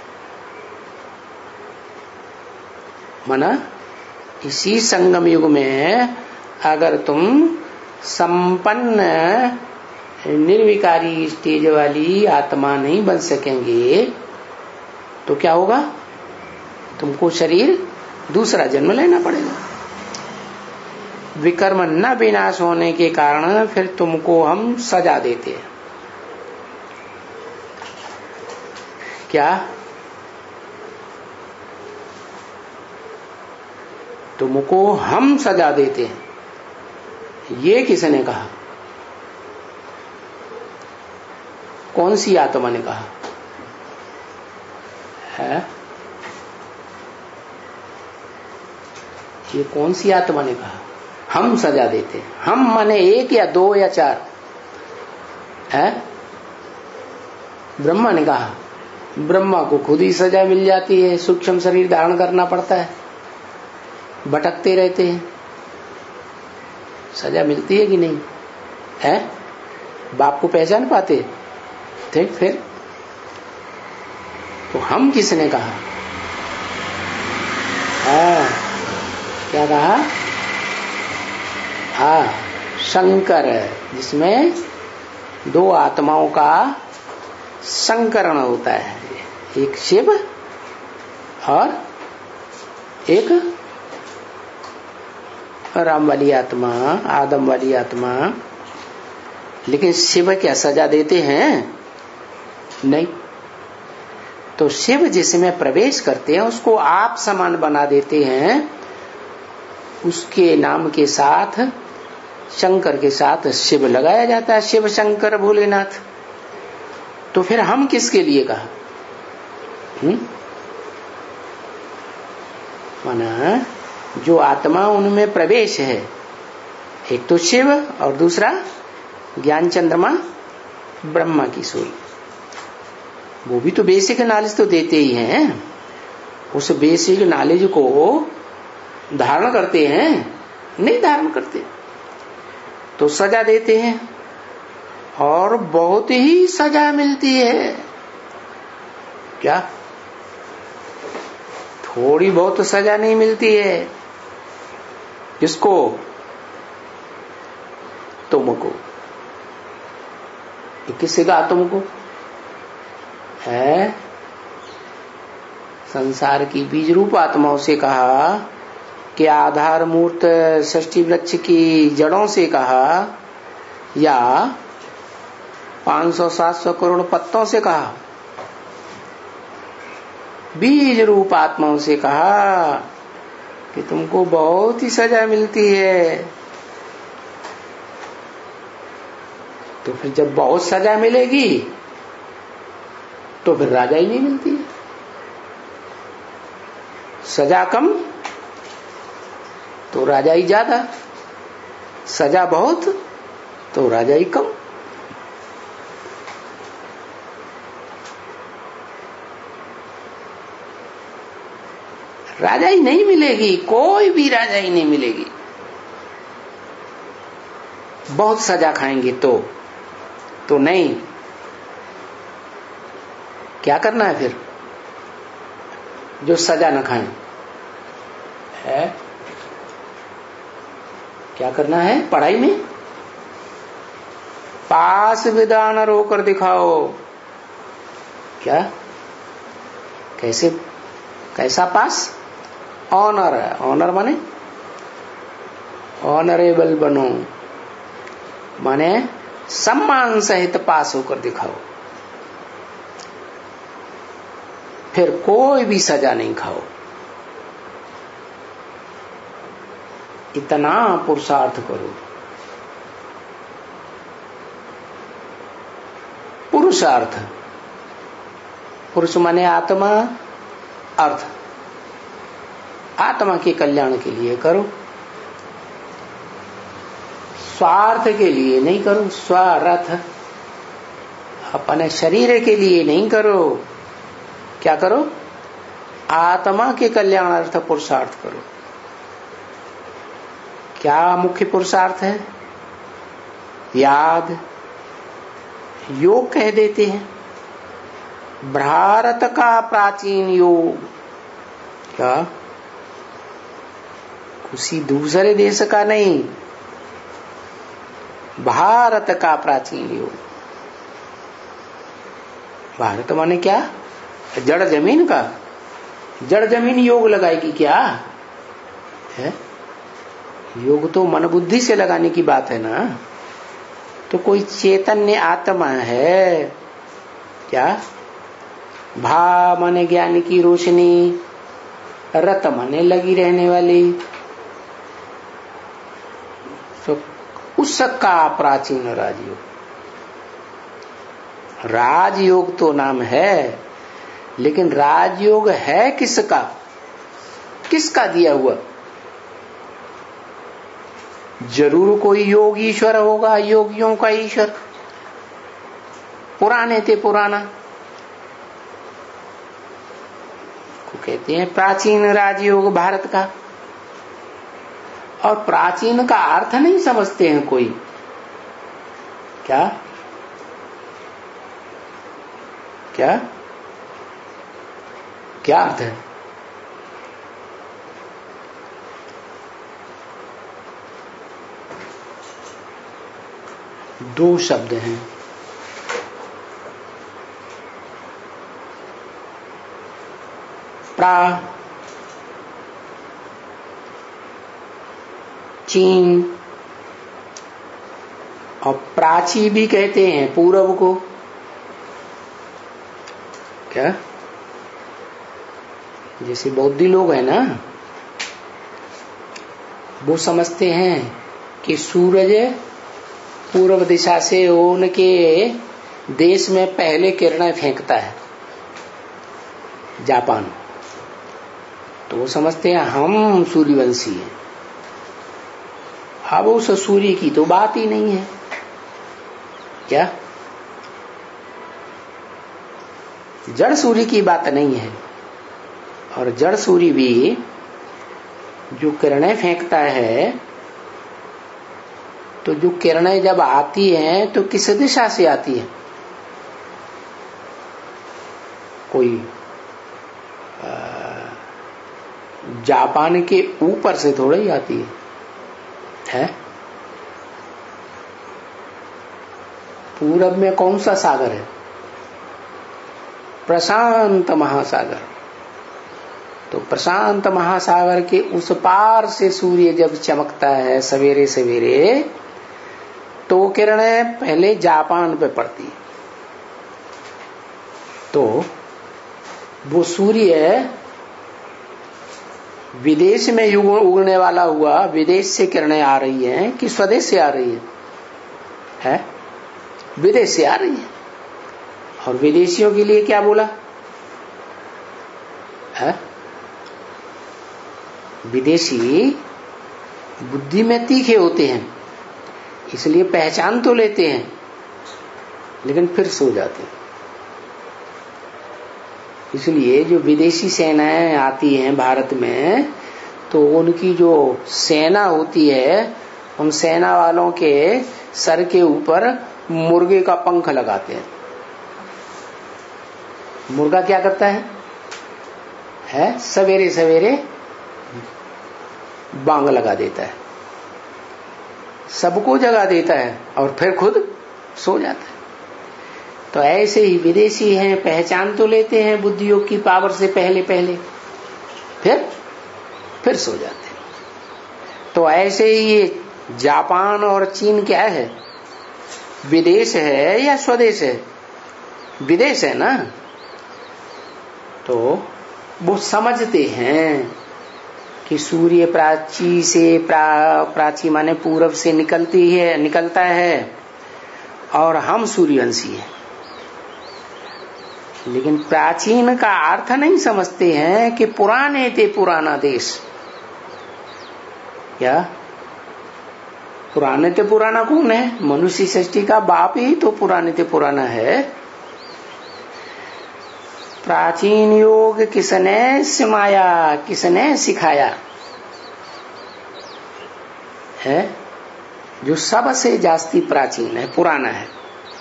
माना इसी संगम युग में अगर तुम संपन्न निर्विकारी स्टेज वाली आत्मा नहीं बन सकेंगे तो क्या होगा? तुमको शरीर दूसरा जन्म लेना पड़ेगा। विकर्म न विनाश होने के कारण फिर तुमको हम सजा देते हैं। क्या? तुमको हम सजा देते हैं। ये किसने कहा? कौन सी आत्मा ने कहा है? ये कौन सी आत्मा ने कहा हम सजा देते हैं? हम माने एक या दो या चार है? ब्रह्मा ने कहा। ब्रह्मा को खुद ही सजा मिल जाती है, सूक्ष्म शरीर धारण करना पड़ता है, भटकते रहते हैं। सजा मिलती है कि नहीं है? बाप को पहचान पाते थे फिर? तो हम किसने कहा? हाँ, क्या कहा? हाँ, शंकर, जिसमें दो आत्माओं का संकरण होता है। एक शिव और एक राम वाली आत्मा, आदम वाली आत्मा। लेकिन शिव क्या सजा देते हैं? नहीं। तो शिव जिसमें प्रवेश करते हैं उसको आप समान बना देते हैं। उसके नाम के साथ, शंकर के साथ शिव लगाया जाता है, शिव शंकर भोलेनाथ। तो फिर हम किसके लिए कहा? हम्म? माना जो आत्मा उनमें प्रवेश है, एक तो शिव और दूसरा ज्ञान चंद्रमा ब्रह्मा की सोई। वो भी तो बेसिक नॉलेज तो देते ही हैं। उस बेसिक नॉलेज को धारण करते हैं? नहीं धारण करते, तो सजा देते हैं, और बहुत ही सजा मिलती है। क्या? थोड़ी बहुत सजा नहीं मिलती है। किसको? तुमको। किससे कहा तुमको? है संसार की बीज रूप आत्माओं से कहा, कि आधार मूर्त षष्ठी वृक्ष की जड़ों से कहा, या पांच सौ सात सौ करोड़ पत्तों से कहा? बीज रूप आत्माओं से कहा कि तुमको बहुत ही सजा मिलती है। तो फिर जब बहुत सजा मिलेगी तो फिर राजा ही नहीं मिलती है। सजा कम तो राजा ही ज्यादा, सजा बहुत तो राजा ही कम। राजाई नहीं मिलेगी, कोई भी राजाई नहीं मिलेगी। बहुत सजा खाएंगे तो तो नहीं, क्या करना है फिर? जो सजा न खाएं है, क्या करना है? पढ़ाई में पास विधान रोकर दिखाओ। क्या? कैसे? कैसा पास? ऑनर है। ऑनर माने ऑनरेबल बनो, माने सम्मान सहित पास होकर दिखाओ। फिर कोई भी सजा नहीं खाओ। इतना पुरुषार्थ करो। पुरुषार्थ, पुरुष माने आत्मा, अर्थ, आत्मा के कल्याण के लिए करो, स्वार्थ के लिए नहीं करो। स्वार्थ अपने शरीर के लिए नहीं करो। क्या करो? आत्मा के कल्याणार्थ पुरुषार्थ करो। क्या मुख्य पुरुषार्थ है? याद, योग कह देते हैं। भारत का प्राचीन योग, क्या किसी दूसरे देश का नहीं, भारत का प्राचीन योग। भारत माने क्या? जड़ जमीन का। जड़ जमीन योग लगाएगी क्या है? योग तो मन बुद्धि से लगाने की बात है ना। तो कोई चैतन्य आत्मा है क्या? भा माने ज्ञान की रोशनी, रत माने लगी रहने वाली, तो उसका प्राचीन राजयोग। राजयोग तो नाम है, लेकिन राजयोग है किसका? किसका दिया हुआ? जरूर कोई योग ईश्वर होगा, योगियों का ईश्वर। पुराने थे पुराना को कहते हैं प्राचीन राजयोग भारत का। और प्राचीन का अर्थ नहीं समझते हैं कोई। क्या क्या क्या अर्थ है? दो शब्द हैं, प्रा चीन, और प्राची भी कहते हैं पूरब को। क्या? जैसे बौद्धि लोग हैं ना, वो समझते हैं कि सूरज पूर्व दिशा से उनके देश में पहले किरणें फेंकता है, जापान। तो वो समझते हैं हम सूर्यवंशी हैं। अब उस सूर्य की तो बात ही नहीं है। क्या? जड़ सूर्य की बात नहीं है। और जड़ सूर्य भी जो किरणें फेंकता है, तो जो किरणें जब आती हैं तो किस दिशा से आती है? कोई जापान के ऊपर से थोड़ा ही आती है, है? पूरब में कौन सा सागर है? प्रशांत महासागर। तो प्रशांत महासागर के उस पार से सूर्य जब चमकता है सवेरे सवेरे, तो किरणें पहले जापान पे पड़ती है। तो वो सूर्य विदेश में उगने वाला हुआ, विदेश से किरणें आ रही हैं कि स्वदेश से आ रही है? है? विदेश से आ रही है। और विदेशियों के लिए क्या बोला है? विदेशी बुद्धि में तीखे होते हैं, इसलिए पहचान तो लेते हैं, हैं, इसलिए जो विदेशी सेनाएं आती हैं भारत में, तो उनकी जो सेना होती है, उन सेना वालों के सर के ऊपर मुर्गे का पंख लगाते हैं। मुर्गा क्या करता है, है सवेरे सवेरे बांग लगा देता है, सबको जगा देता है और फिर खुद सो जाता है। तो ऐसे ही विदेशी हैं, पहचान तो लेते हैं बुद्धियोग की पावर से पहले पहले, फिर फिर सो जाते हैं। तो ऐसे ही ये जापान और चीन क्या है, विदेश है या स्वदेश है? विदेश है ना। तो वो समझते हैं कि सूर्य प्राची से प्रा, प्राची माने पूरब से निकलती है निकलता है और हम सूर्यवंशी हैं। लेकिन प्राचीन का अर्थ नहीं समझते हैं कि पुराने थे पुराना देश। क्या पुराने थे पुराना कौन है? मनुष्य सृष्टि का बाप ही तो पुराने थे पुराना है। प्राचीन योग किसने सिमाया, किसने सिखाया है? जो सबसे जास्ती प्राचीन है, पुराना है,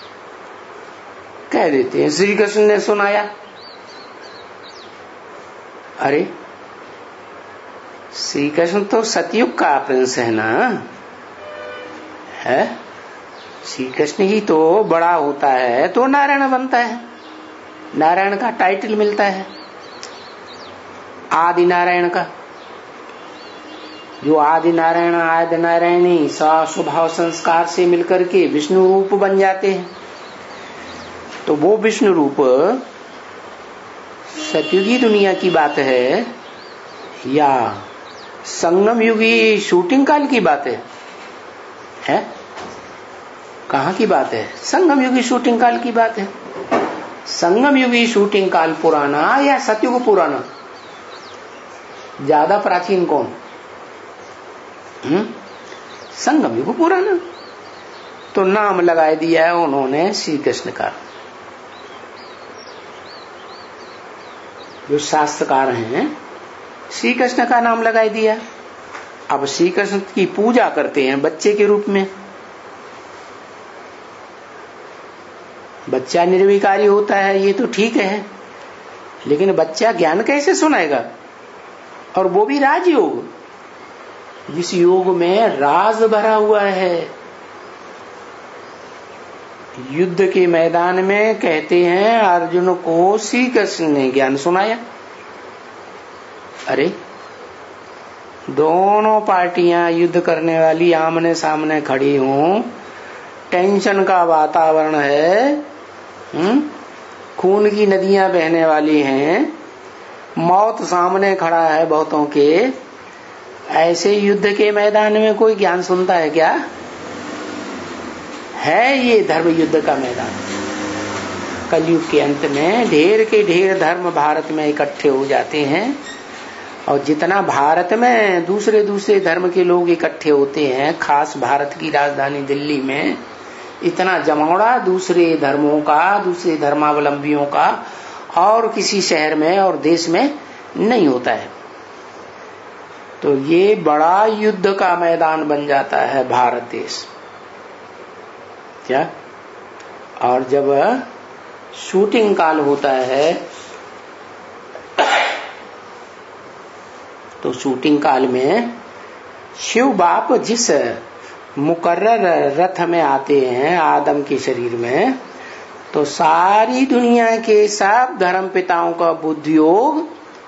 कह देते हैं श्री कृष्ण ने सुनाया। अरे श्री कृष्ण तो सतयुग का प्रिंस है ना, है? श्री कृष्ण ही तो बड़ा होता है तो नारायण बनता है, नारायण का टाइटल मिलता है, आदि नारायण का। जो आदि नारायण आदि नारायणी स्वभाव संस्कार से मिलकर के विष्णु रूप बन जाते हैं। तो वो विष्णु रूप सतयुगी दुनिया की बात है या संगम युगी शूटिंग काल की बात है? है कहाँ की बात है? संगम युगी शूटिंग काल की बात है। संगम युगी शूटिंग काल पुराना या सतयुग पुराना? ज्यादा प्राचीन कौन? हम्म संगम युग पुराना। तो नाम लगा दिया है उन्होंने श्री कृष्ण का। जो शास्त्रकार हैं श्री कृष्ण का नाम लगाई दिया। अब श्री कृष्ण की पूजा करते हैं बच्चे के रूप में। बच्चा निर्विकारी होता है ये तो ठीक है, लेकिन बच्चा ज्ञान कैसे सुनाएगा? और वो भी राजयोग, जिस योग में राज भरा हुआ है। युद्ध के मैदान में कहते हैं अर्जुन को श्री कृष्ण ने ज्ञान सुनाया। अरे दोनों पार्टियां युद्ध करने वाली आमने सामने खड़ी हों, टेंशन का वातावरण है, हुँ? खून की नदियां बहने वाली हैं, मौत सामने खड़ा है बहुतों के। ऐसे युद्ध के मैदान में कोई ज्ञान सुनता है क्या? है ये धर्म युद्ध का मैदान। कलयुग के अंत में ढेर के ढेर धर्म भारत में इकट्ठे हो जाते हैं, और जितना भारत में दूसरे दूसरे धर्म के लोग इकट्ठे होते हैं, खास भारत की राजधानी दिल्ली में इतना जमावड़ा दूसरे धर्मों का, दूसरे धर्मावलंबियों का और किसी शहर में और देश में नहीं होता है। तो ये बड़ा युद्ध का मैदान बन जाता है भारत देश। क्या? और जब शूटिंग काल होता है तो शूटिंग काल में शिव बाप जिस मुकर्रर रथ में आते हैं आदम के शरीर में, तो सारी दुनिया के सब धर्म पिताओं का बुद्धियोग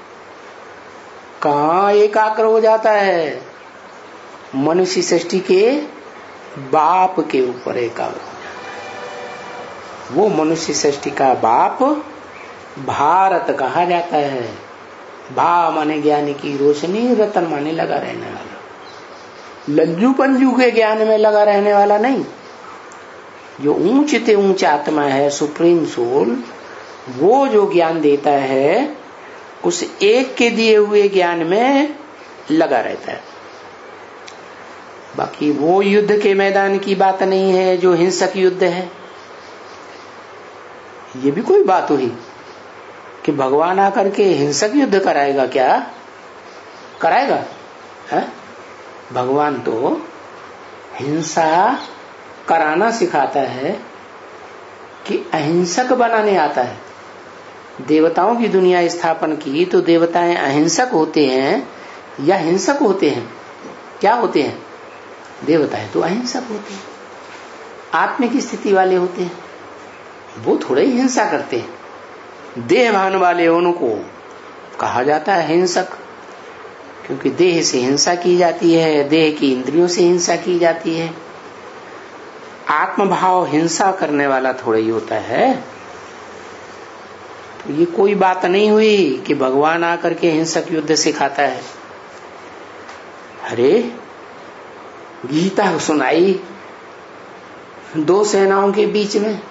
कहाँ एकाग्र हो जाता है? मनुष्य सृष्टि के बाप के ऊपर एकाग्र हो जाता है। वो मनुष्य सृष्टि का बाप भारत कहा जाता है। भा माने ज्ञानी की रोशनी, रतन माने लगा रहने वाला, लज्जू पंजू के ज्ञान में लगा रहने वाला नहीं। जो ऊंचे से ऊंच आत्मा है, सुप्रीम सोल, वो जो ज्ञान देता है उस एक के दिए हुए ज्ञान में लगा रहता है। बाकी वो युद्ध के मैदान की बात नहीं है जो हिंसक युद्ध है। ये भी कोई बात हुई? कि भगवान आकर के हिंसक युद्ध कराएगा क्या? कराएगा है? भगवान तो हिंसा कराना सिखाता है कि अहिंसक बनाने आता है। देवताओं की दुनिया स्थापन की तो देवताएं अहिंसक होते हैं या हिंसक होते हैं? क्या होते हैं? देवताएं तो अहिंसक होते हैं, आत्मिक स्थिति वाले होते हैं, वो थोड़ा ही हिंसा करते हैं। देहभान वाले उनको कहा जाता है हिंसक, क्योंकि देह से हिंसा की जाती है, देह की इंद्रियों से हिंसा की जाती है। आत्मभाव हिंसा करने वाला थोड़ा ही होता है। तो ये कोई बात नहीं हुई कि भगवान आकर के हिंसक युद्ध सिखाता है। अरे गीता सुनाई दो सेनाओं के बीच में,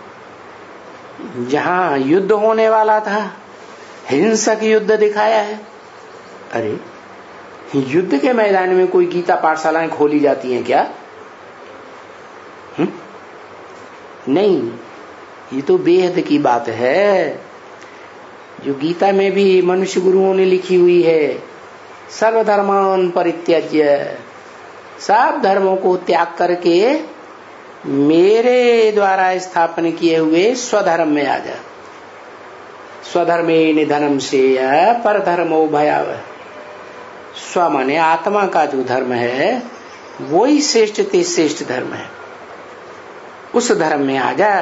जहां युद्ध होने वाला था, हिंसक युद्ध दिखाया है। अरे युद्ध के मैदान में कोई गीता पाठशालाएं खोली जाती हैं क्या? हुँ? नहीं, ये तो बेहद की बात है, जो गीता में भी मनुष्य गुरुओं ने लिखी हुई है। सर्वधर्मान परित्यज्य, सब धर्मों को त्याग करके मेरे द्वारा स्थापन किए हुए स्वधर्म में आ जा। स्वधर्मे निधनम श्रेय पर धर्मो भयावह। स्व माने आत्मा का जो धर्म है वही श्रेष्ठ ते श्रेष्ठ धर्म है, उस धर्म में आ जा।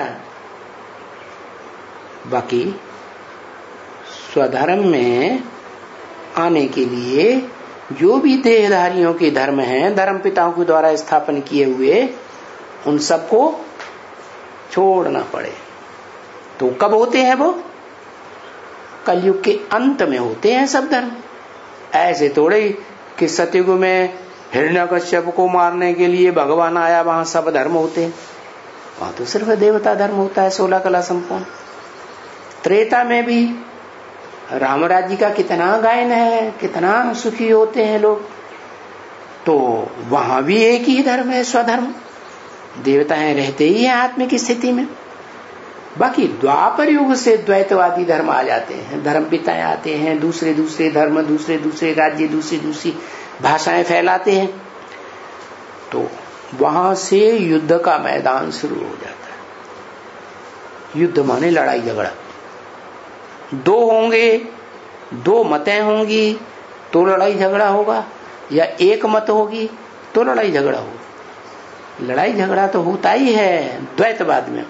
बाकी स्वधर्म में आने के लिए जो भी देहधारियों के धर्म हैं, धर्म पिताओं के द्वारा स्थापन किए हुए, उन सबको छोड़ना पड़े। तो कब होते हैं वो? कलयुग के अंत में होते हैं सब धर्म। ऐसे थोड़े कि सतयुग में हिरण्यकश्यप को मारने के लिए भगवान आया, वहां सब धर्म होते हैं। वहां तो सिर्फ देवता धर्म होता है, सोलह कला संपूर्ण। त्रेता में भी राम राज्य का कितना गायन है, कितना सुखी होते हैं लोग। तो वहां भी एक ही धर्म है, स्वधर्म। देवताएं रहते ही हैं आत्मिक स्थिति में। बाकी द्वापर युग से द्वैतवादी धर्म आ जाते हैं, धर्म पिताएं आते हैं, दूसरे दूसरे धर्म, दूसरे दूसरे राज्य, दूसरी दूसरी भाषाएं फैलाते हैं। तो वहां से युद्ध का मैदान शुरू हो जाता है। युद्ध माने लड़ाई झगड़ा। दो होंगे, दो मतें होंगी तो लड़ाई झगड़ा होगा, या एक मत होगी तो लड़ाई झगड़ा होगा। लड़ाई झगड़ा तो होता ही है द्वैतवाद में।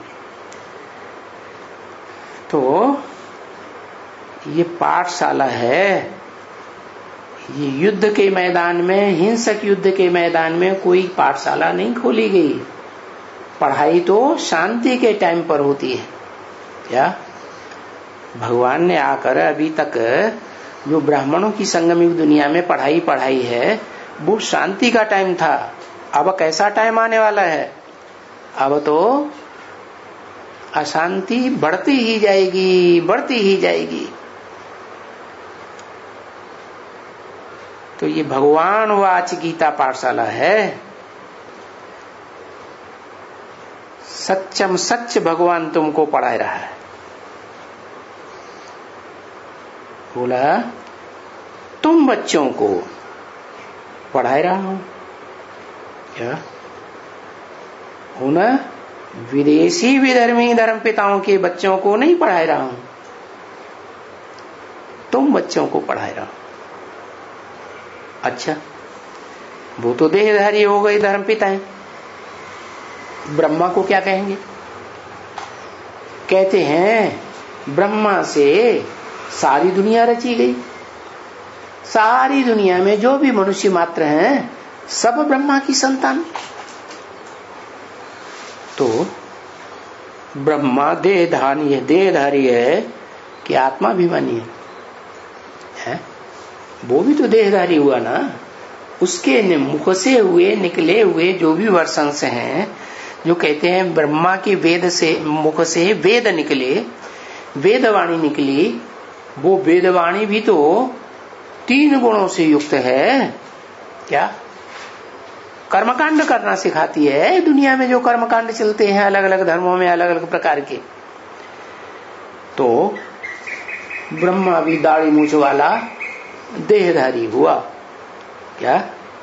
तो ये पाठशाला है, ये युद्ध के मैदान में, हिंसक युद्ध के मैदान में कोई पाठशाला नहीं खोली गई। पढ़ाई तो शांति के टाइम पर होती है। क्या भगवान ने आकर अभी तक जो ब्राह्मणों की संगमिक दुनिया में पढ़ाई पढ़ाई है, वो शांति का टाइम था। अब कैसा टाइम आने वाला है? अब तो अशांति बढ़ती ही जाएगी, बढ़ती ही जाएगी। तो ये भगवान वाच गीता पाठशाला है। सच्चम सच भगवान तुमको पढ़ा रहा है। बोला तुम बच्चों को पढ़ा रहा हूं क्या? उन विदेशी विधर्मी धर्म पिताओं के बच्चों को नहीं पढ़ा रहा हूं, तुम बच्चों को पढ़ा रहा हूं। अच्छा, वो तो देहधारी हो गए धर्म पिताएं। ब्रह्मा को क्या कहेंगे? कहते हैं ब्रह्मा से सारी दुनिया रची गई। सारी दुनिया में जो भी मनुष्य मात्र हैं, सब ब्रह्मा की संतान। तो ब्रह्मा देहधारी है, देहधारी है कि आत्माभिमानी है? है? वो भी तो देहधारी हुआ ना। उसके मुख से हुए निकले हुए जो भी वर्षंस हैं, जो कहते हैं ब्रह्मा के वेद से, मुख से वेद निकले, वेदवाणी निकली, वो वेदवाणी भी तो तीन गुणों से युक्त है। क्या? कर्मकांड करना सिखाती है। दुनिया में जो कर्मकांड चलते हैं अलग अलग धर्मों में, अलग अलग प्रकार के, तो ब्रह्मा भी दाढ़ी मूछ वाला देहधारी हुआ। क्या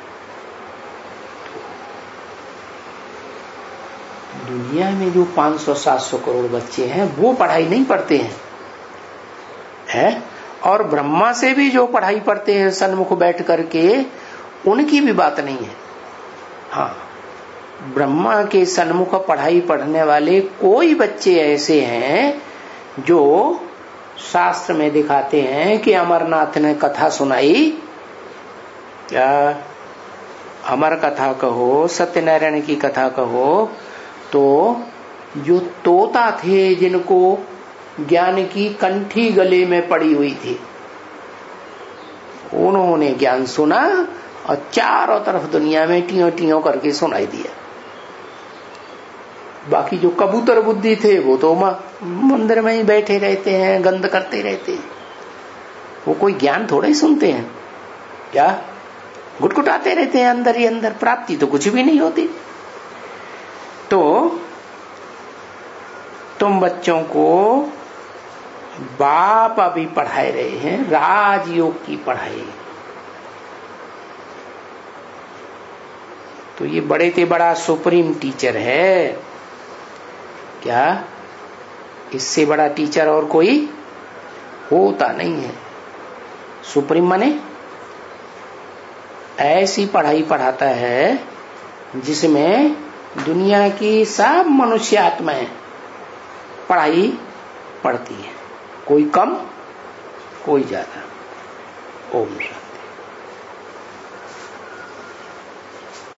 दुनिया में जो पाँच सौ सात सौ करोड़ बच्चे हैं वो पढ़ाई नहीं पढ़ते हैं, है? और ब्रह्मा से भी जो पढ़ाई पढ़ते हैं सन्मुख बैठ करके, उनकी भी बात नहीं है। हाँ, ब्रह्मा के सन्मुख पढ़ाई पढ़ने वाले कोई बच्चे ऐसे हैं जो शास्त्र में दिखाते हैं कि अमरनाथ ने कथा सुनाई, क्या अमर कथा कहो, सत्यनारायण की कथा कहो, तो जो तोता थे जिनको ज्ञान की कंठी गले में पड़ी हुई थी, उन्होंने ज्ञान सुना और चारों तरफ दुनिया में टियों टियों करके सुनाई दिया। बाकी जो कबूतर बुद्धि थे वो तो मंदिर में ही बैठे रहते हैं, गंद करते रहते हैं, वो कोई ज्ञान थोड़ा ही सुनते हैं। क्या गुटगुटाते रहते हैं अंदर ही अंदर, प्राप्ति तो कुछ भी नहीं होती। तो तुम बच्चों को बाप अभी पढ़ाए रहे हैं राजयोग की पढ़ाई, तो ये बड़े से बड़ा सुप्रीम टीचर है। क्या इससे बड़ा टीचर और कोई होता नहीं है। सुप्रीम माने ऐसी पढ़ाई पढ़ाता है जिसमें दुनिया की सब मनुष्य आत्माएं पढ़ाई पढ़ती है, कोई कम कोई ज्यादा। ओम शांति।